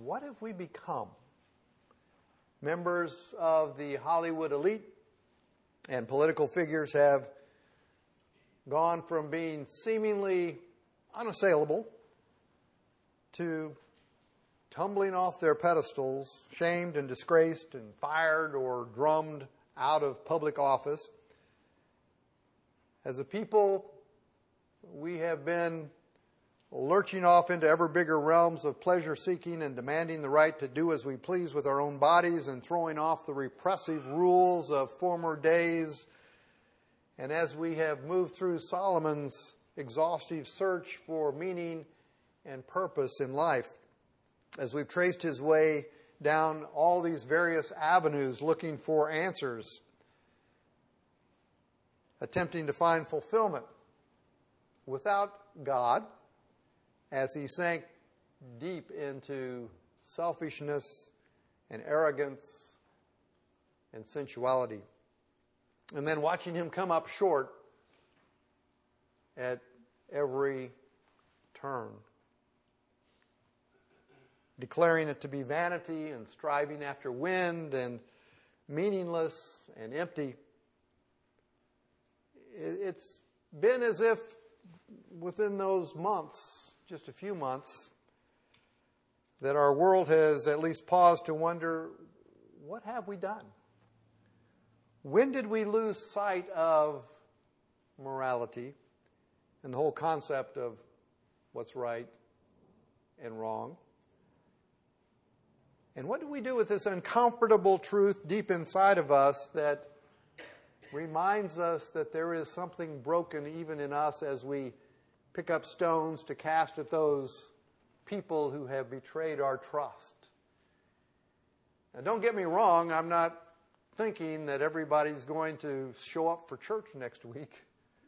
what have we become? Members of the Hollywood elite and political figures have gone from being seemingly unassailable to tumbling off their pedestals, shamed and disgraced and fired or drummed out of public office. As a people, we have been lurching off into ever bigger realms of pleasure-seeking and demanding the right to do as we please with our own bodies and throwing off the repressive rules of former days. And as we have moved through Solomon's exhaustive search for meaning and purpose in life, as we've traced his way down all these various avenues looking for answers, attempting to find fulfillment without God, as he sank deep into selfishness and arrogance and sensuality. And then watching him come up short at every turn, declaring it to be vanity and striving after wind and meaningless and empty. It's been as if within those months, just a few months, that our world has at least paused to wonder, what have we done? When did we lose sight of morality and the whole concept of what's right and wrong? And what do we do with this uncomfortable truth deep inside of us that reminds us that there is something broken even in us as we pick up stones to cast at those people who have betrayed our trust? Now, don't get me wrong, I'm not thinking that everybody's going to show up for church next week.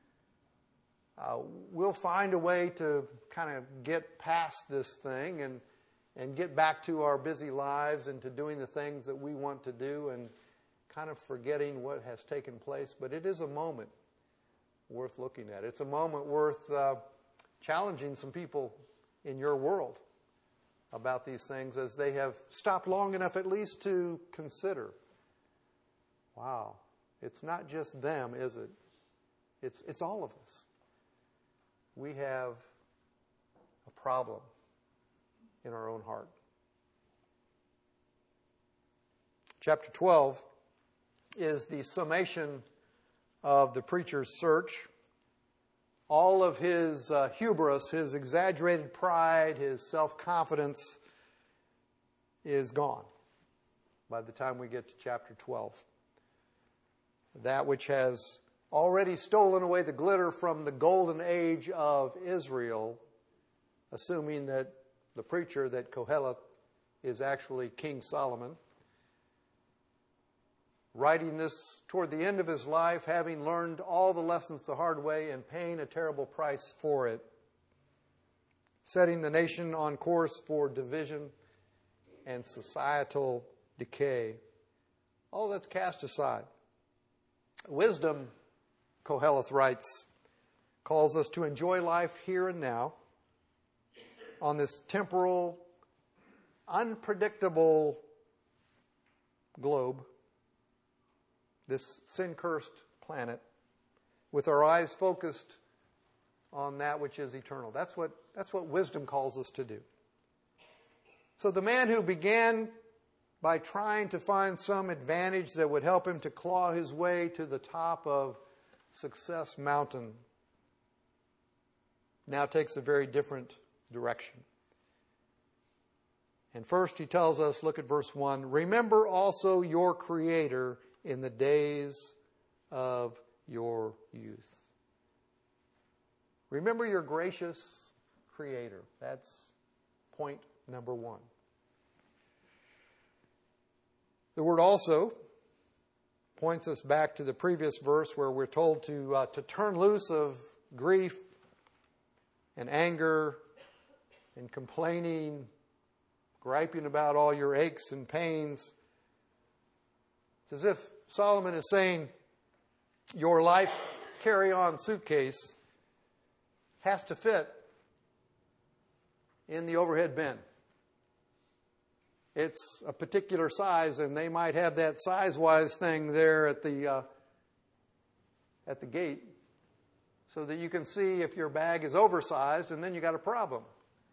We'll find a way to kind of get past this thing and get back to our busy lives and to doing the things that we want to do and kind of forgetting what has taken place. But it is a moment worth looking at. It's a moment worth challenging some people in your world about these things as they have stopped long enough at least to consider, wow, it's not just them, is it? It's all of us. We have a problem in our own heart. Chapter 12 is the summation of the preacher's search. All of his hubris, his exaggerated pride, his self-confidence is gone by the time we get to chapter 12. That which has already stolen away the glitter from the golden age of Israel, assuming that the preacher, that Koheleth, is actually King Solomon, writing this toward the end of his life, having learned all the lessons the hard way and paying a terrible price for it, setting the nation on course for division and societal decay. All that's cast aside. Wisdom, Koheleth writes, calls us to enjoy life here and now on this temporal, unpredictable globe, this sin-cursed planet, with our eyes focused on that which is eternal. That's what wisdom calls us to do. So the man who began by trying to find some advantage that would help him to claw his way to the top of Success Mountain now takes a very different direction. And first he tells us, look at verse 1, remember also your Creator in the days of your youth. Remember your gracious Creator. That's point number 1. The word also points us back to the previous verse where we're told to turn loose of grief and anger and complaining, griping about all your aches and pains. It's as if Solomon is saying, your life carry-on suitcase has to fit in the overhead bin. it's a particular size, and they might have that size-wise thing there at the gate so that you can see if your bag is oversized, and then you got a problem.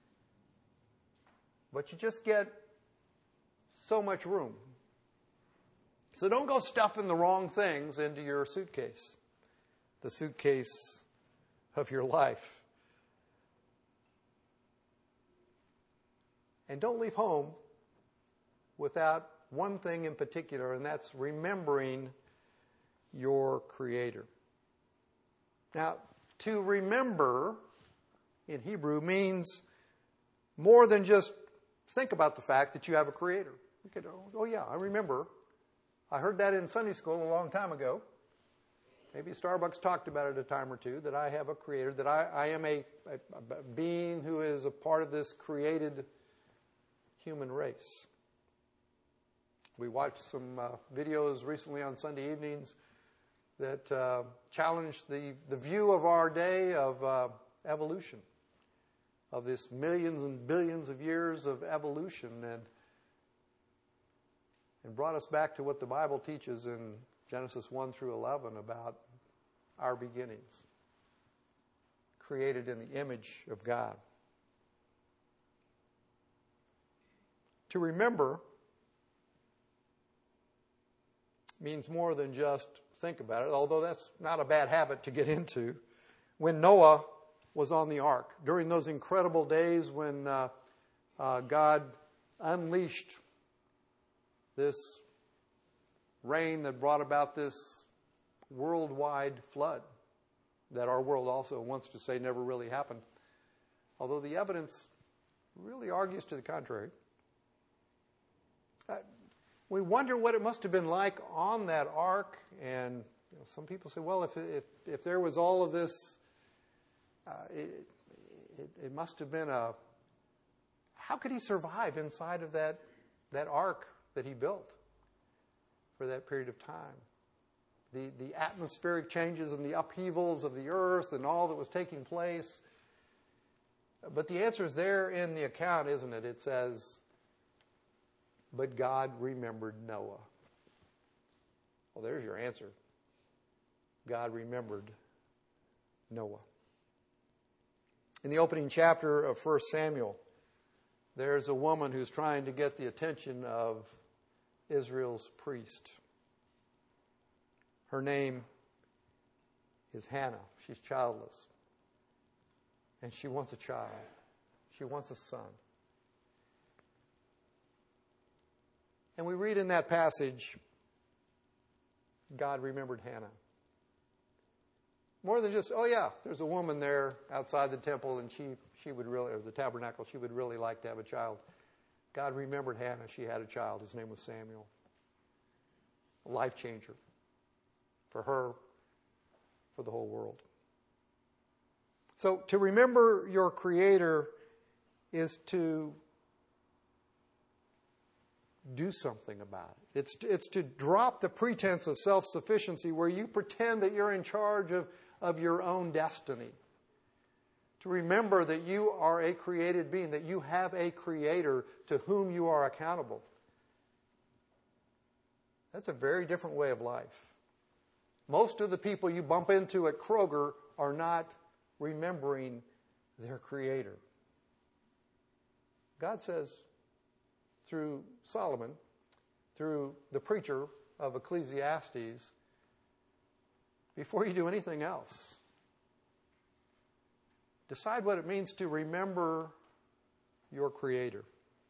But you just get so much room. So don't go stuffing the wrong things into your suitcase, the suitcase of your life. And don't leave home without one thing in particular, and that's remembering your Creator. Now, to remember in Hebrew means more than just think about the fact that you have a Creator. You could, oh yeah, I remember. I heard that in Sunday school a long time ago. Maybe Starbucks talked about it a time or two, that I have a Creator, that I am a being who is a part of this created human race. We watched some videos recently on Sunday evenings that challenged the view of our day of evolution, of this millions and billions of years of evolution, and brought us back to what the Bible teaches in Genesis 1 through 11 about our beginnings, created in the image of God. To remember means more than just think about it, although that's not a bad habit to get into. When Noah was on the ark, during those incredible days when God unleashed this rain that brought about this worldwide flood that our world also wants to say never really happened, although the evidence really argues to the contrary. We wonder what it must have been like on that ark, and some people say, well, if there was all of this, it must have been how could he survive inside of that ark that he built for that period of time? The atmospheric changes and the upheavals of the earth and all that was taking place. But the answer is there in the account, isn't it? It says, but God remembered Noah. Well, there's your answer. God remembered Noah. In the opening chapter of 1 Samuel, there's a woman who's trying to get the attention of Israel's priest. Her name is Hannah. She's childless. And she wants a child. She wants a son. And we read in that passage, God remembered Hannah. More than just, oh yeah, there's a woman there outside the temple and she would really, or the tabernacle, she would really like to have a child. God remembered Hannah. She had a child. His name was Samuel. A life changer for her, for the whole world. So to remember your Creator is to do something about it. It's to drop the pretense of self-sufficiency where you pretend that you're in charge of your own destiny. To remember that you are a created being, that you have a Creator to whom you are accountable. That's a very different way of life. Most of the people you bump into at Kroger are not remembering their Creator. God says, through Solomon, through the preacher of Ecclesiastes, before you do anything else, decide what it means to remember your Creator.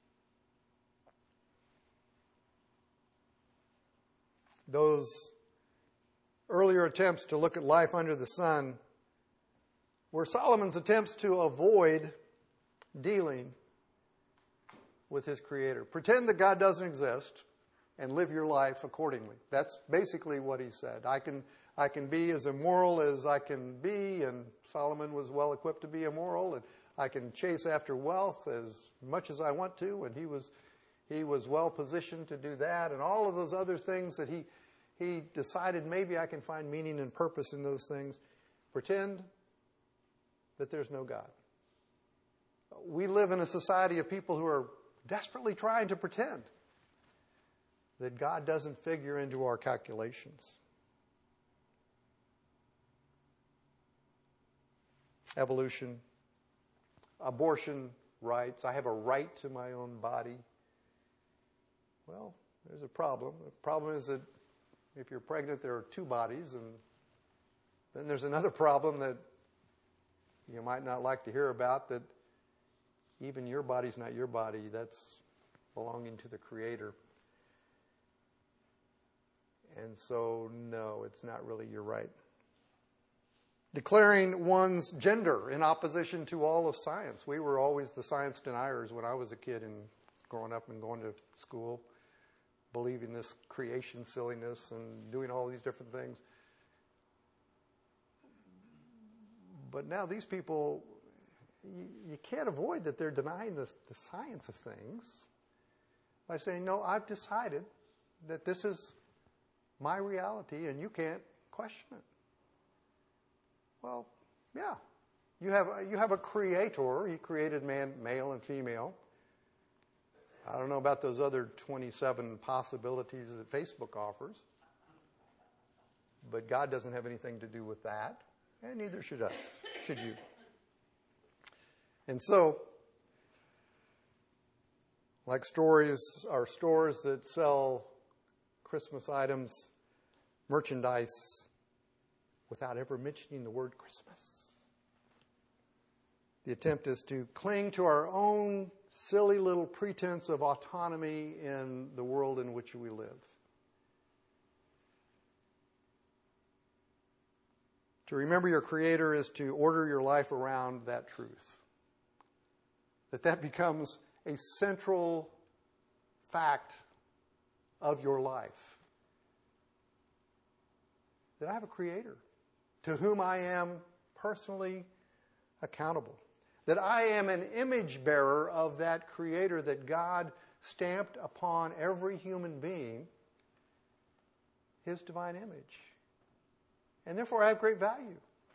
Those earlier attempts to look at life under the sun were Solomon's attempts to avoid dealing with his Creator. Pretend that God doesn't exist and live your life accordingly. That's basically what he said. I can be as immoral as I can be, and Solomon was well equipped to be immoral, and I can chase after wealth as much as I want to, and he was well positioned to do that, and all of those other things that he decided maybe I can find meaning and purpose in those things. Pretend that there's no God. We live in a society of people who are desperately trying to pretend that God doesn't figure into our calculations. Evolution, abortion rights. I have a right to my own body. Well, there's a problem. The problem is that if you're pregnant, there are two bodies, and then there's another problem that you might not like to hear about, that even your body's not your body. That's belonging to the Creator. And so, no, it's not really your right. Declaring one's gender in opposition to all of science. We were always the science deniers when I was a kid and growing up and going to school, believing this creation silliness and doing all these different things. But now these people, you can't avoid that they're denying the science of things by saying, no, I've decided that this is my reality and you can't question it. Well, yeah. You have a creator. He created man, male and female. I don't know about those other 27 possibilities that Facebook offers. But God doesn't have anything to do with that. And neither should us. Should you. And so, like stores that sell Christmas items, merchandise, without ever mentioning the word Christmas. The attempt is to cling to our own silly little pretense of autonomy in the world in which we live. To remember your Creator is to order your life around that truth. That becomes a central fact of your life. That I have a Creator to whom I am personally accountable. That I am an image bearer of that Creator that God stamped upon every human being, His divine image. And therefore I have great value.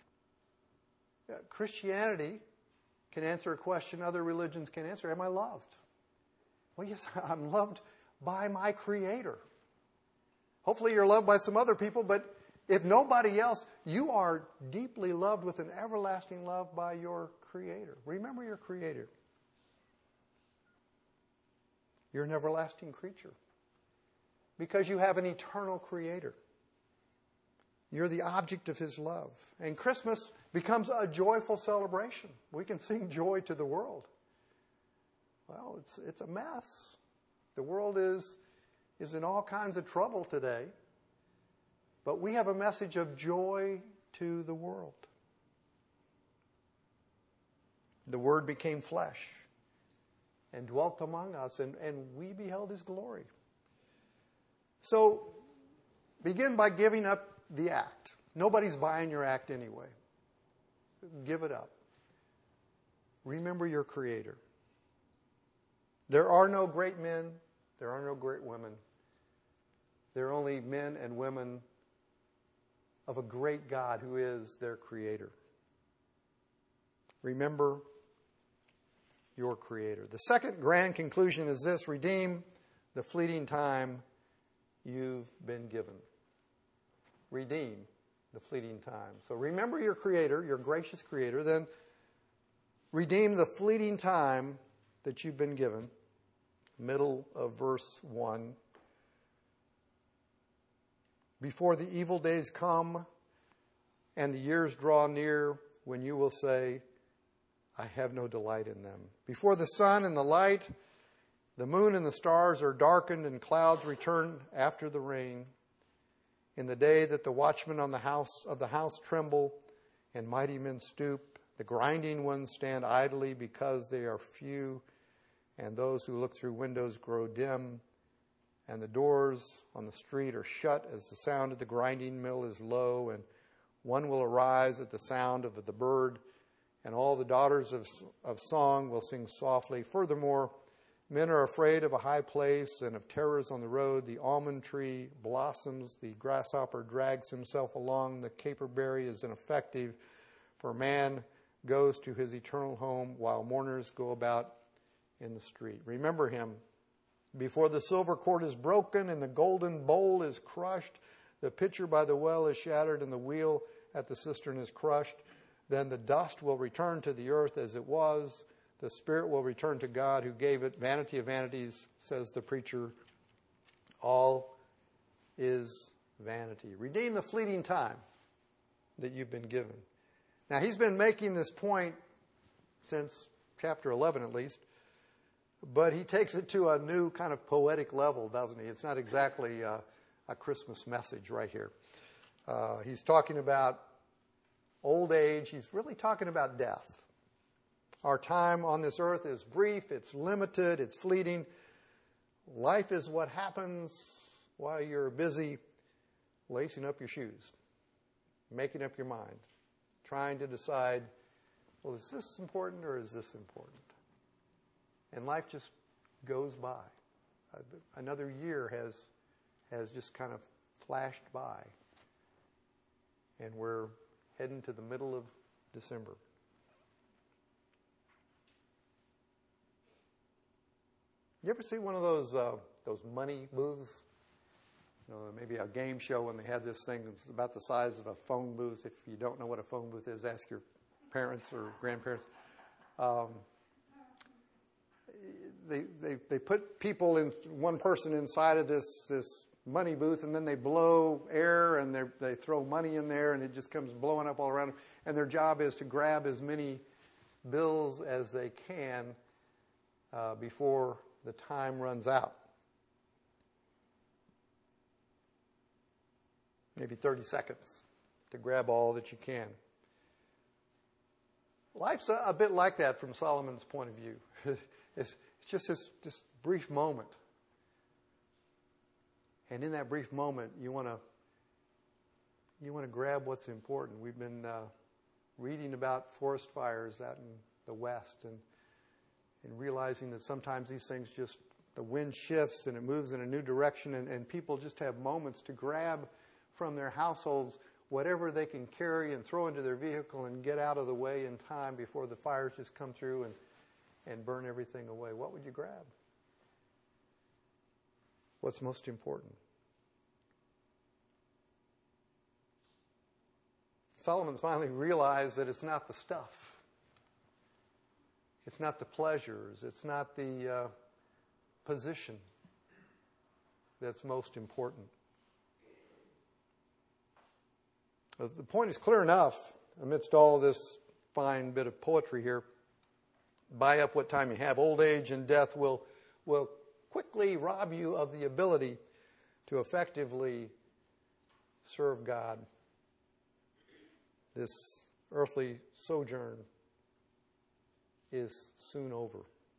Christianity can answer a question other religions can answer. Am I loved? Well, yes, I'm loved by my Creator. Hopefully you're loved by some other people, but if nobody else, you are deeply loved with an everlasting love by your Creator. Remember your Creator. You're an everlasting creature because you have an eternal Creator. You're the object of His love. And Christmas becomes a joyful celebration. We can sing joy to the world. Well, it's a mess. The world is in all kinds of trouble today. But we have a message of joy to the world. The Word became flesh and dwelt among us, and we beheld His glory. So, begin by giving up the act. Nobody's buying your act anyway. Give it up. Remember your Creator. There are no great men. There are no great women. There are only men and women of a great God who is their Creator. Remember your Creator. The second grand conclusion is this: redeem the fleeting time you've been given. Redeem the fleeting time. So remember your Creator, your gracious Creator, then redeem the fleeting time that you've been given. Middle of verse 1. Before the evil days come and the years draw near when you will say, I have no delight in them. Before the sun and the light, the moon and the stars are darkened and clouds return after the rain. In the day that the watchmen on the house tremble and mighty men stoop, the grinding ones stand idly because they are few, and those who look through windows grow dim, and the doors on the street are shut as the sound of the grinding mill is low, and one will arise at the sound of the bird, and all the daughters of song will sing softly. Furthermore, men are afraid of a high place and of terrors on the road. The almond tree blossoms, the grasshopper drags himself along, the caperberry is ineffective, for man goes to his eternal home while mourners go about in the street. Remember him. Before the silver cord is broken and the golden bowl is crushed, the pitcher by the well is shattered and the wheel at the cistern is crushed, then the dust will return to the earth as it was. The spirit will return to God who gave it. Vanity of vanities, says the preacher. All is vanity. Redeem the fleeting time that you've been given. Now, he's been making this point since chapter 11 at least, but he takes it to a new kind of poetic level, doesn't he? It's not exactly a Christmas message right here. He's talking about old age. He's really talking about death. Our time on this earth is brief, it's limited, it's fleeting. Life is what happens while you're busy lacing up your shoes, making up your mind, trying to decide, well, is this important or is this important? And life just goes by. Another year has just kind of flashed by. And we're heading to the middle of December. You ever see one of those money booths? You know, maybe a game show when they had this thing that's about the size of a phone booth. If you don't know what a phone booth is, ask your parents or grandparents. They put people in, one person inside of this money booth, and then they blow air and they throw money in there, and it just comes blowing up all around them. And their job is to grab as many bills as they can before the time runs out. Maybe 30 seconds to grab all that you can. Life's a bit like that from Solomon's point of view. It's just this brief moment. And in that brief moment, you want to grab what's important. We've been reading about forest fires out in the West and realizing that sometimes these things just, the wind shifts and it moves in a new direction, and people just have moments to grab from their households whatever they can carry and throw into their vehicle and get out of the way in time before the fires just come through and burn everything away. What would you grab? What's most important? Solomon's finally realized that it's not the stuff. It's not the pleasures. It's not the position that's most important. The point is clear enough amidst all this fine bit of poetry here. Buy up what time you have. Old age and death will quickly rob you of the ability to effectively serve God. This earthly sojourn is soon over.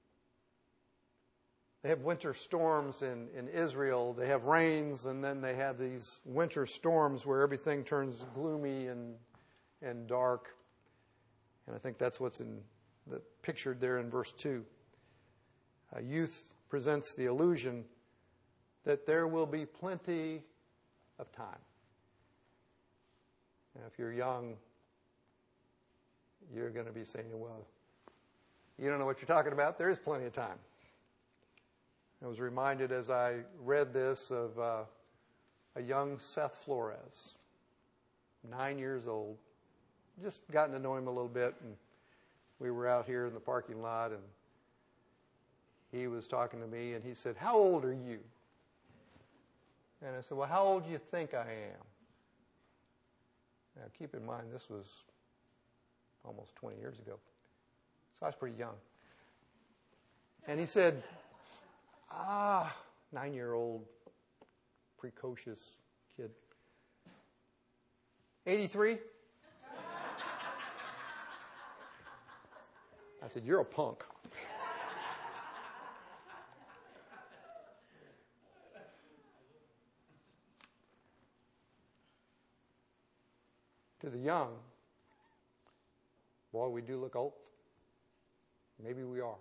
They have winter storms in Israel. They have rains, and then they have these winter storms where everything turns gloomy and dark. And I think that's what's pictured there in verse 2. Youth presents the illusion that there will be plenty of time. Now, if you're young, you're going to be saying, well, you don't know what you're talking about. There is plenty of time. I was reminded as I read this of a young Seth Flores, 9 years old. Just gotten to know him a little bit, and we were out here in the parking lot, and he was talking to me, and he said, "How old are you?" And I said, "Well, how old do you think I am?" Now, keep in mind, this was almost 20 years ago, so I was pretty young. And he said, 9-year-old, precocious kid. 83? I said, "You're a punk." To the young, boy, we do look old. Maybe we are.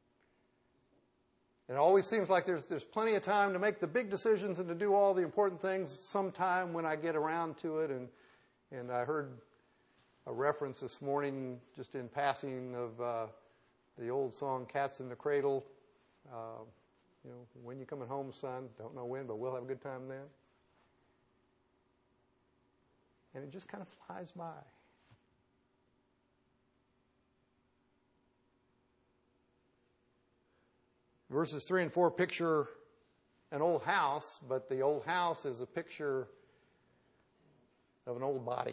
It always seems like there's plenty of time to make the big decisions and to do all the important things sometime when I get around to it. And I heard a reference this morning, just in passing, of the old song, Cats in the Cradle, when you coming home, son? Don't know when, but we'll have a good time then. And it just kind of flies by. Verses 3 and 4 picture an old house, but the old house is a picture of an old body.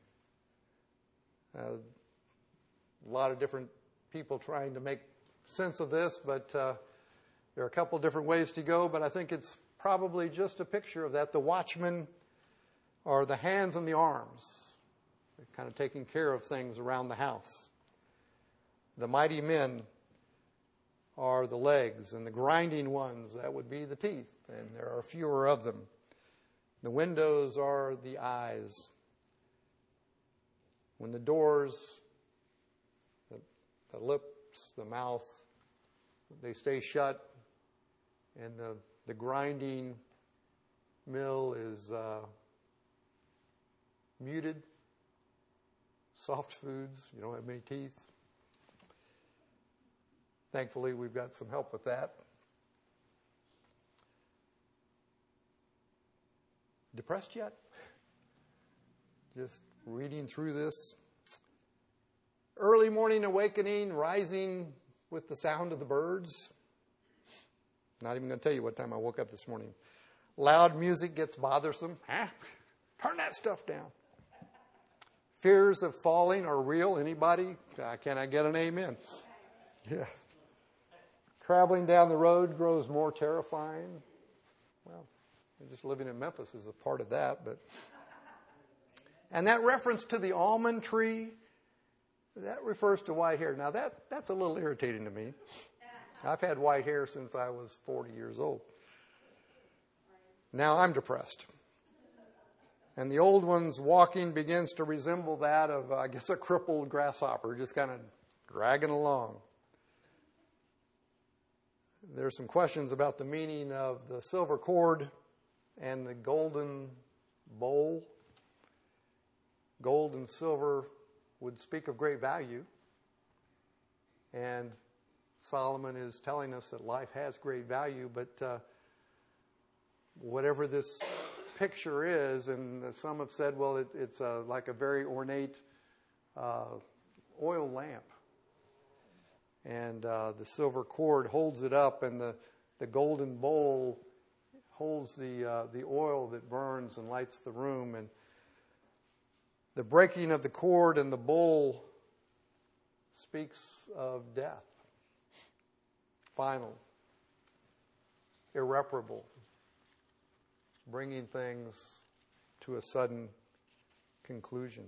A lot of different people trying to make sense of this, but there are a couple different ways to go, but I think it's probably just a picture of that. The watchmen are the hands and the arms, kind of taking care of things around the house. The mighty men are the legs, and the grinding ones, that would be the teeth, and there are fewer of them. The windows are the eyes. When the doors, the lips, the mouth, they stay shut, and the grinding mill is muted. Soft foods, you don't have many teeth. Thankfully, we've got some help with that. Depressed yet? Just reading through this. Early morning awakening, rising with the sound of the birds. Not even going to tell you what time I woke up this morning. Loud music gets bothersome. Turn that stuff down. Fears of falling are real. Anybody? Can I get an amen? Yeah. Traveling down the road grows more terrifying. Well, just living in Memphis is a part of that. And that reference to the almond tree, that refers to white hair. Now, that's a little irritating to me. I've had white hair since I was 40 years old. Now I'm depressed. And the old one's walking begins to resemble that of, I guess, a crippled grasshopper, just kind of dragging along. There's some questions about the meaning of the silver cord and the golden bowl. Gold and silver would speak of great value. And Solomon is telling us that life has great value, but whatever this picture is, and some have said, well, it's like a very ornate oil lamp. And the silver cord holds it up, and the golden bowl holds the oil that burns and lights the room. And the breaking of the cord and the bowl speaks of death. Final, irreparable, bringing things to a sudden conclusion.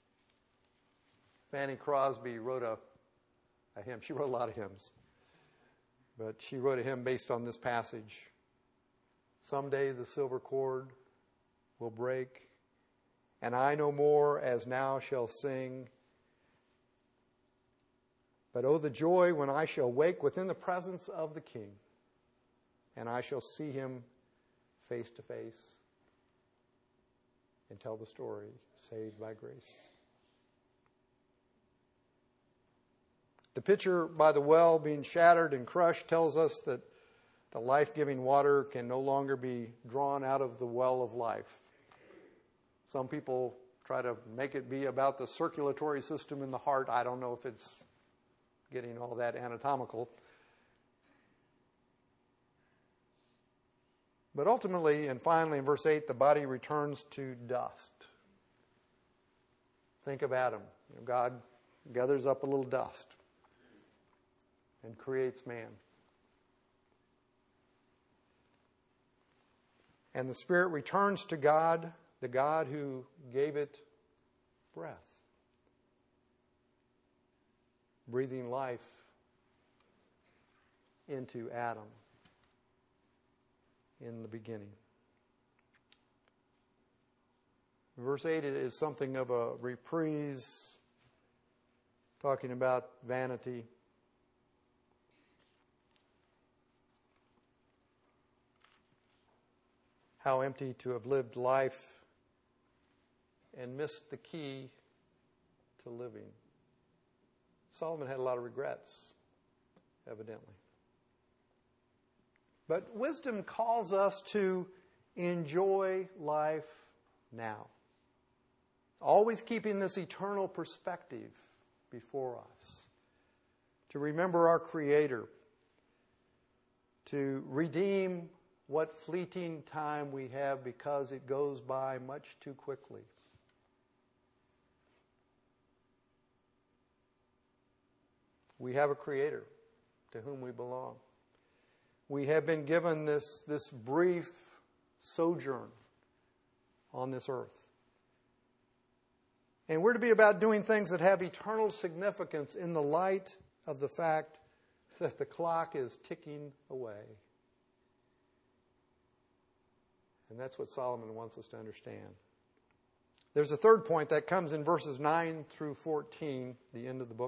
Fanny Crosby wrote a hymn. She wrote a lot of hymns, but she wrote a hymn based on this passage. Someday the silver cord will break, and I no more as now shall sing. But oh, the joy when I shall wake within the presence of the King, and I shall see him face to face and tell the story, saved by grace. The pitcher by the well being shattered and crushed tells us that the life-giving water can no longer be drawn out of the well of life. Some people try to make it be about the circulatory system in the heart. I don't know if it's getting all that anatomical. But ultimately, and finally in verse 8, the body returns to dust. Think of Adam. God gathers up a little dust and creates man. And the spirit returns to God, the God who gave it breath, breathing life into Adam in the beginning. Verse 8 is something of a reprise, talking about vanity. How empty to have lived life and missed the key to living. Solomon had a lot of regrets evidently. But wisdom calls us to enjoy life now, always keeping this eternal perspective before us, to remember our Creator, to redeem what fleeting time we have because it goes by much too quickly. We have a Creator to whom we belong. We have been given this brief sojourn on this earth. And we're to be about doing things that have eternal significance in the light of the fact that the clock is ticking away. And that's what Solomon wants us to understand. There's a third point that comes in verses 9 through 14, the end of the book.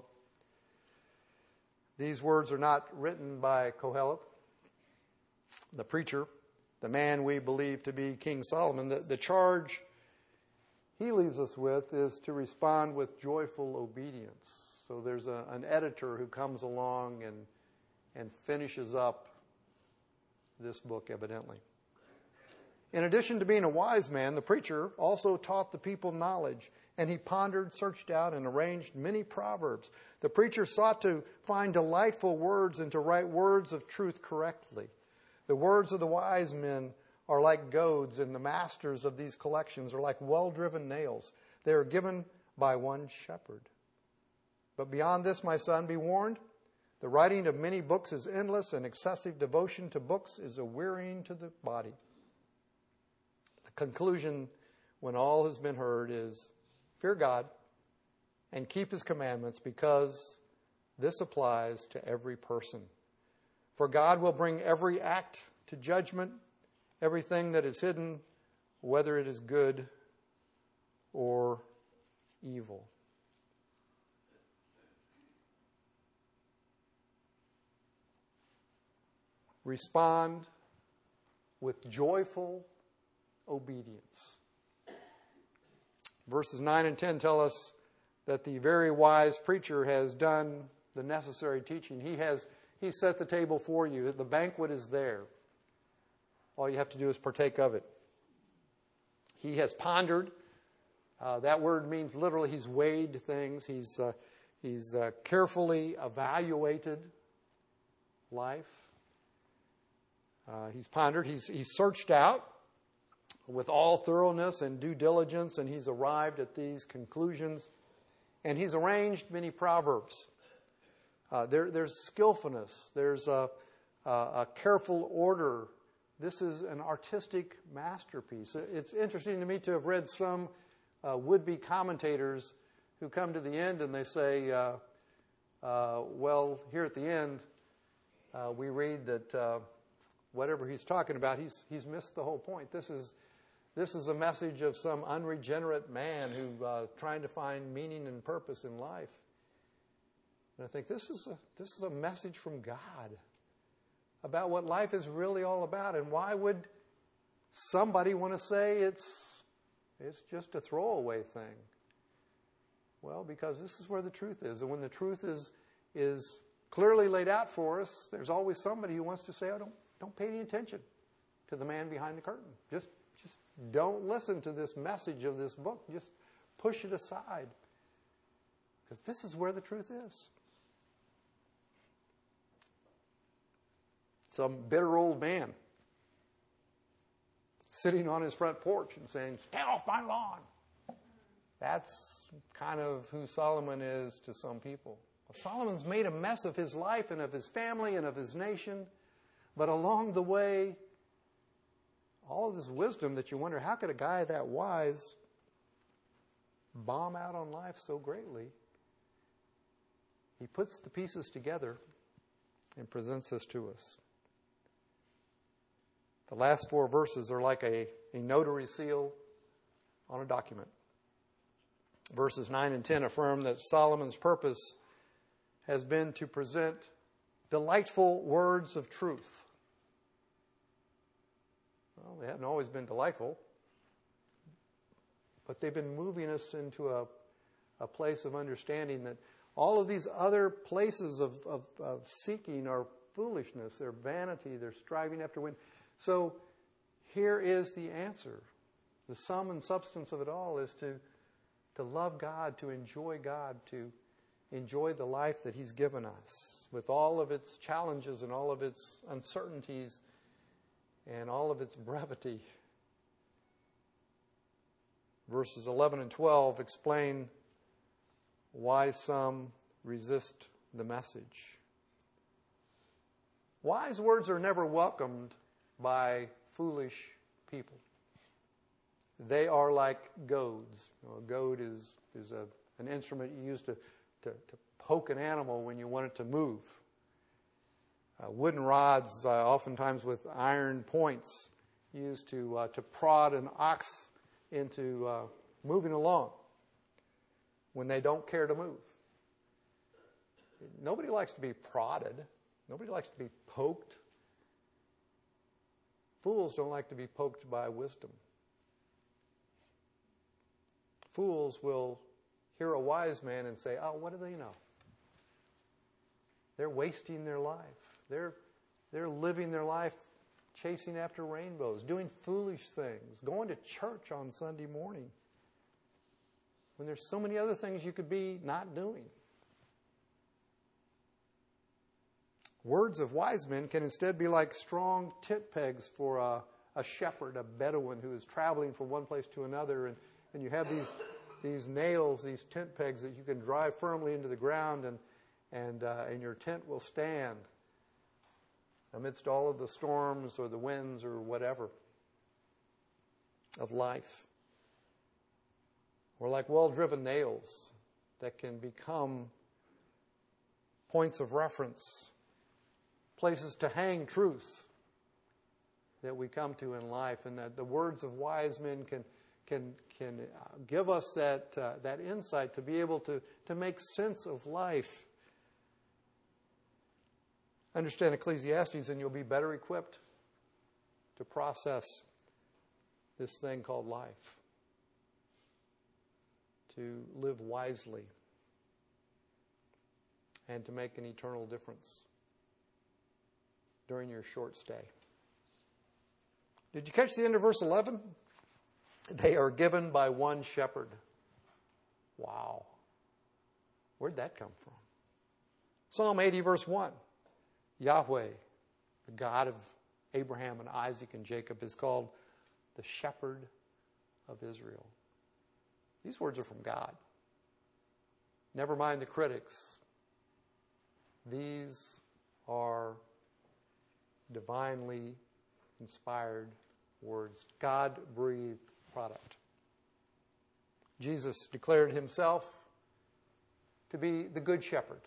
These words are not written by Koheleth, the preacher, the man we believe to be King Solomon. The charge he leaves us with is to respond with joyful obedience. So there's an editor who comes along and finishes up this book, evidently. In addition to being a wise man, the preacher also taught the people knowledge, and he pondered, searched out, and arranged many proverbs. The preacher sought to find delightful words and to write words of truth correctly. The words of the wise men are like goads, and the masters of these collections are like well-driven nails. They are given by one shepherd. But beyond this, my son, be warned. The writing of many books is endless, and excessive devotion to books is a wearying to the body. The conclusion, when all has been heard, is fear God and keep His commandments, because this applies to every person. For God will bring every act to judgment, everything that is hidden, whether it is good or evil. Respond with joyful obedience. Verses 9 and 10 tell us that the very wise preacher has done the necessary teaching. He set the table for you. The banquet is there. All you have to do is partake of it. He has pondered. That word means literally he's weighed things. He's carefully evaluated life. He's pondered. He's searched out with all thoroughness and due diligence, and he's arrived at these conclusions. And he's arranged many proverbs. There's skillfulness. There's a careful order. This is an artistic masterpiece. It's interesting to me to have read some would-be commentators who come to the end and they say, well, here at the end, we read that whatever he's talking about, he's missed the whole point. This is a message of some unregenerate man who trying to find meaning and purpose in life. And I think this is a message from God about what life is really all about. And why would somebody want to say it's just a throwaway thing? Well, because this is where the truth is. And when the truth is clearly laid out for us, there's always somebody who wants to say, oh, don't pay any attention to the man behind the curtain. Just don't listen to this message of this book. Just push it aside. Because this is where the truth is. Some bitter old man sitting on his front porch and saying, "Stay off my lawn." That's kind of who Solomon is to some people. Well, Solomon's made a mess of his life and of his family and of his nation. But along the way, all of this wisdom that you wonder, how could a guy that wise bomb out on life so greatly? He puts the pieces together and presents this to us. The last 4 verses are like a notary seal on a document. Verses 9 and 10 affirm that Solomon's purpose has been to present delightful words of truth. Well, they haven't always been delightful, but they've been moving us into a place of understanding that All of these other places of seeking are foolishness. They're vanity. They're striving after wind. So here is the answer. The sum and substance of it all is to love God, to enjoy God, to enjoy the life that He's given us with all of its challenges and all of its uncertainties and all of its brevity. Verses 11 and 12 explain why some resist the message. Wise words are never welcomed by foolish people. They are like goads. A goad is an instrument you use to poke an animal when you want it to move. Wooden rods, oftentimes with iron points, used to prod an ox into moving along when they don't care to move. Nobody likes to be prodded. Nobody likes to be poked. Fools don't like to be poked by wisdom. Fools will hear a wise man and say, oh, what do they know? They're wasting their life. They're living their life chasing after rainbows, doing foolish things, going to church on Sunday morning when there's so many other things you could be not doing. Words of wise men can instead be like strong tent pegs for a shepherd, a Bedouin who is traveling from one place to another, and you have these nails, these tent pegs that you can drive firmly into the ground, and your tent will stand amidst all of the storms or the winds or whatever of life. Or like well-driven nails that can become points of reference, places to hang truth that we come to in life, and that the words of wise men can give us that insight to be able to make sense of life. Understand Ecclesiastes, and you'll be better equipped to process this thing called life, to live wisely, and to make an eternal difference during your short stay. Did you catch the end of verse 11? They are given by one shepherd. Wow. Where'd that come from? Psalm 80, verse 1. Yahweh, the God of Abraham and Isaac and Jacob, is called the shepherd of Israel. These words are from God. Never mind the critics. These are divinely inspired words. God-breathed product. Jesus declared himself to be the good shepherd.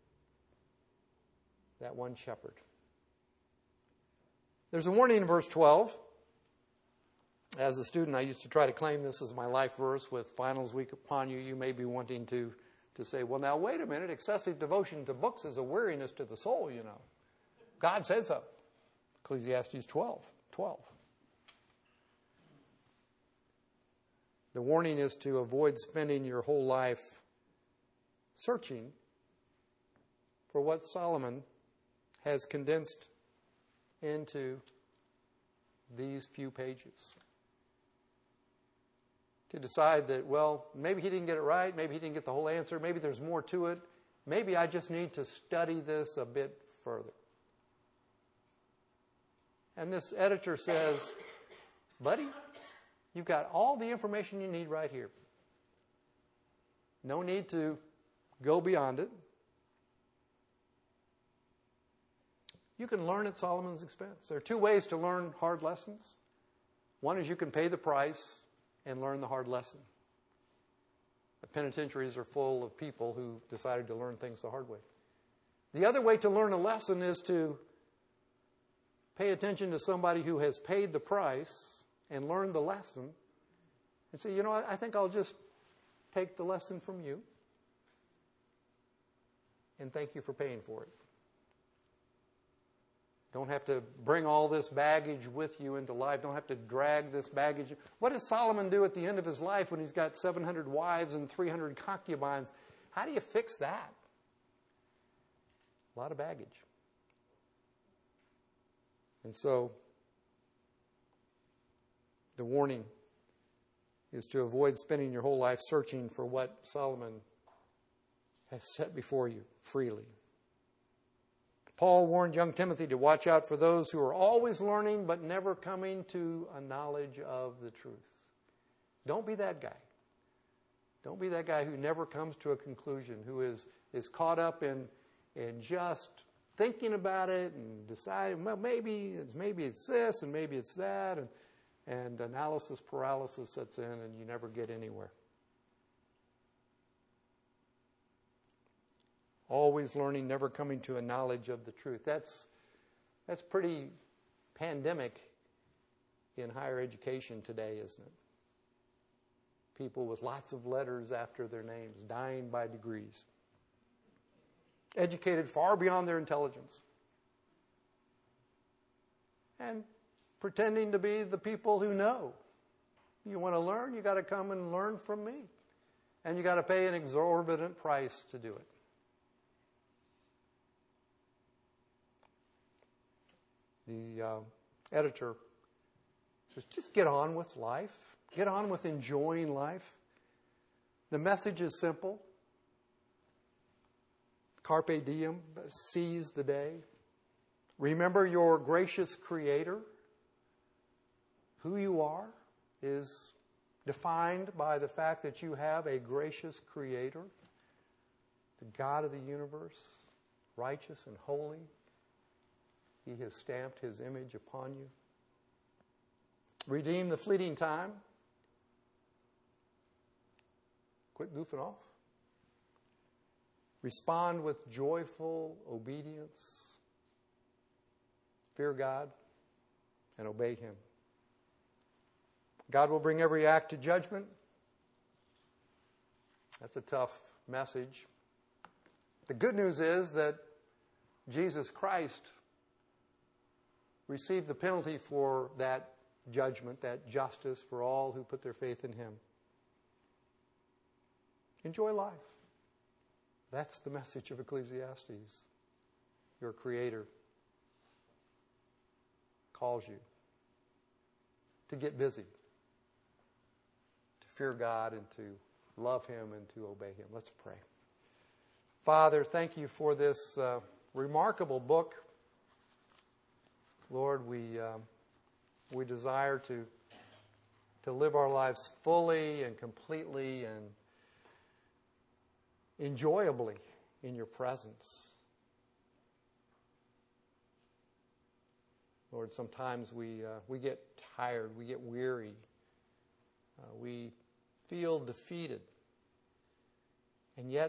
That one shepherd. There's a warning in verse 12. As a student, I used to try to claim this as my life verse. With finals week upon you, you may be wanting to say, well, now, wait a minute. Excessive devotion to books is a weariness to the soul, you know. God said so. Ecclesiastes 12:12. The warning is to avoid spending your whole life searching for what Solomon has condensed into these few pages. To decide that, well, maybe he didn't get it right, maybe he didn't get the whole answer, maybe there's more to it, maybe I just need to study this a bit further. And this editor says, buddy, you've got all the information you need right here. No need to go beyond it. You can learn at Solomon's expense. There are two ways to learn hard lessons. One is you can pay the price and learn the hard lesson. The penitentiaries are full of people who decided to learn things the hard way. The other way to learn a lesson is to pay attention to somebody who has paid the price and learned the lesson and say, you know what, I think I'll just take the lesson from you and thank you for paying for it. Don't have to bring all this baggage with you into life. Don't have to drag this baggage. What does Solomon do at the end of his life when he's got 700 wives and 300 concubines? How do you fix that? a lot of baggage. And so, the warning is to avoid spending your whole life searching for what Solomon has set before you freely. Paul warned young Timothy to watch out for those who are always learning but never coming to a knowledge of the truth. Don't be that guy. Don't be that guy who never comes to a conclusion, who is caught up in just thinking about it and deciding, well, maybe it's this and maybe it's that, and analysis paralysis sets in and you never get anywhere. Always learning, never coming to a knowledge of the truth. That's pretty pandemic in higher education today, isn't it? People with lots of letters after their names, dying by degrees. Educated far beyond their intelligence. And pretending to be the people who know. You want to learn, you got to come and learn from me. And you got to pay an exorbitant price to do it. The editor says, just get on with life. Get on with enjoying life. The message is simple. Carpe diem, seize the day. Remember your gracious Creator. Who you are is defined by the fact that you have a gracious Creator, the God of the universe, righteous and holy. He has stamped His image upon you. Redeem the fleeting time. Quit goofing off. Respond with joyful obedience. Fear God and obey Him. God will bring every act to judgment. That's a tough message. The good news is that Jesus Christ received the penalty for that judgment, that justice for all who put their faith in Him. Enjoy life. That's the message of Ecclesiastes. Your Creator calls you to get busy, to fear God and to love Him and to obey Him. Let's pray. Father, thank you for this remarkable book. Lord, we desire to live our lives fully and completely and enjoyably in your presence. Lord, sometimes we get tired, we get weary, we feel defeated. And yet,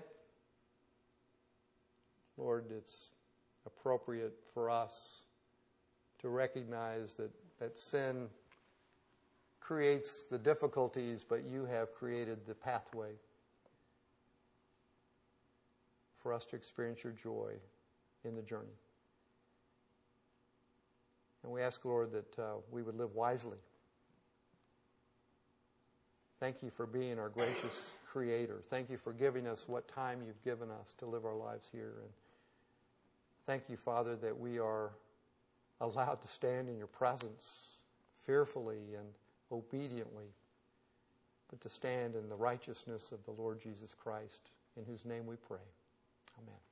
Lord, it's appropriate for us to recognize that sin creates the difficulties, but you have created the pathway for us to experience your joy in the journey. And we ask, Lord, that we would live wisely. Thank you for being our gracious Creator. Thank you for giving us what time you've given us to live our lives here. And thank you, Father, that we are allowed to stand in your presence fearfully and obediently, but to stand in the righteousness of the Lord Jesus Christ, in whose name we pray. Amen.